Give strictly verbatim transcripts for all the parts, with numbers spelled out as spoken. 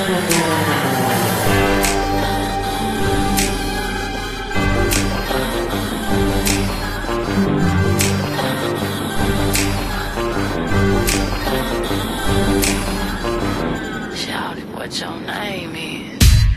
What your name is?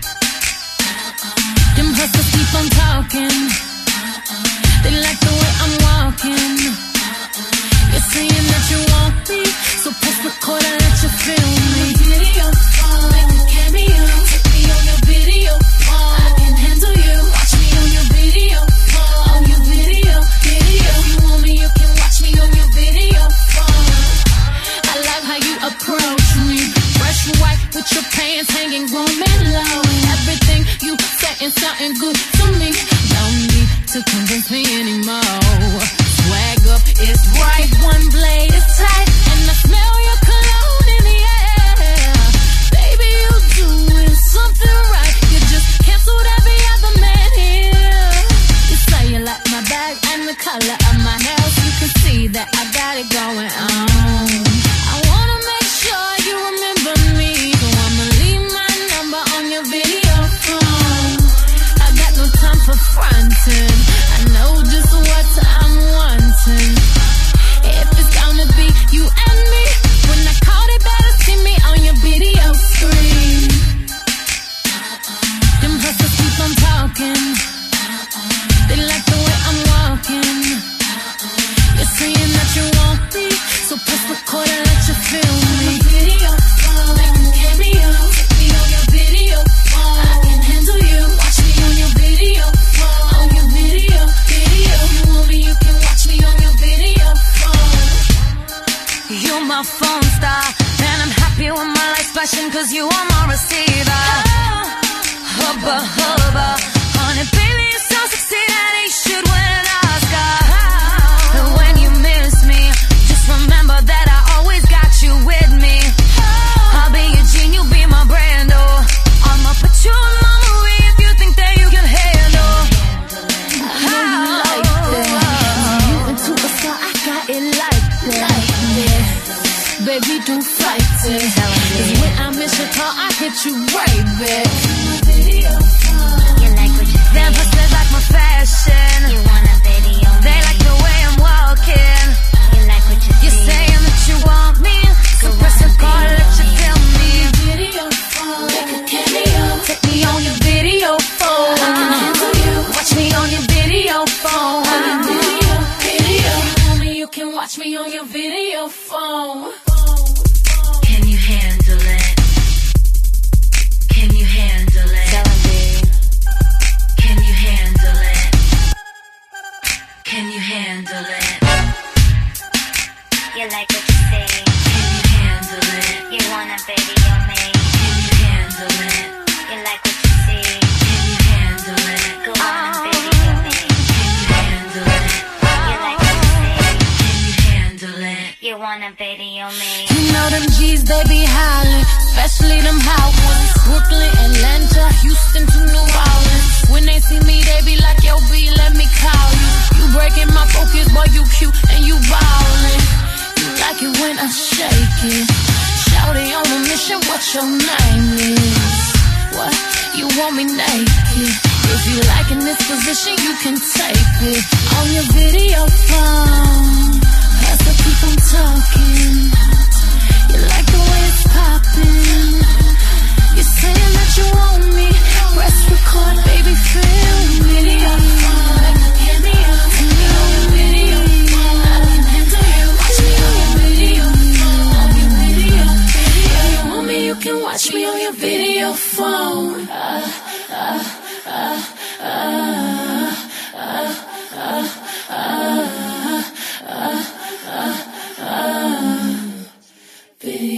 Them hustlers keep on talking. They like the way I'm walking. You're saying that you want me, so press record and let you feel me. Video phone, make a cameo. Take me on your video phone. I can handle you. Watch me on your video phone. On your video, video. If you want me, you can watch me on your video phone. I like how you approach me. Fresh white with your pants hanging, grooming low. Everything you saying something good to me. Don't need to convince me anymore. Swag up is right, one blade is tight, and I smell your cologne in the air. Baby, you doing something right. You just canceled every other man here. You say you like my bag and the color of my hair, so you can see that I got it going on. I wanna make sure you remember me, so I'ma leave my number on your video phone. I got no time for fronting. I know just what I'm wanting. If it's gonna be you and me, when I call, they better see me on your video screen. Them hustlers keep on talking. They like the way I'm walking. You're saying that you want me, so press record and let you feel me. Video phone, make a cameo. Take me on your video phone. I can handle you. Watch me on your video phone. On your video, video. If you want me, you can watch me on your video phone. You're my phone star, and I'm happy with my lights flashing, cause you are my receiver. Hubba, hubba, honey, baby, you're so sexy that you should win an Oscar. And when you miss me, just remember that I always got you with me. I'll be your Jean, you'll be my Brando. I'ma put you on my Marie if you think that you can handle. I know you like that. You into a star, I got it like that. Baby, don't fight it, cause when I miss your call, I hit you right back. You like what you see. Them hustlers like my fashion. You want a video? They like the way I'm walking. You like what you You're see. saying that you want me, so press a call, let you feel me. Video phone, make a cameo. Take me on your video phone. I can handle you. Watch me on your video phone. On your video, video. If you want me, you can watch me on your video phone. Can you handle it? Can you handle it? Can you handle it? Can you handle it? You like what you see. Can you handle it? You want a video made. Can you handle it? You like what you see. Can you handle it? Go on a video made. Can you handle it? You like what you see. Can you handle it? You want a video made. You know them G's, they be hollering, especially them hot ones. Brooklyn, Atlanta, Houston to New Orleans. When they see me, they be like, yo, B, let me call you. You breaking my focus, boy, you cute and you ballin'. You like it when I shake it. Shawty on a mission, what your name is? What? You want me naked? If you like in this position, you can tape it on your video phone. As I keep on talking, you like the way it's popping. You're saying that you want me. Press record, baby, feel me. Video phone, make a cameo. Take me on your video phone. I can handle you. Watch me on your video phone. On your video, video. If you want me, you can watch me on your video phone. Uh, uh, uh, uh, uh, uh, uh, uh, uh, uh, uh, video.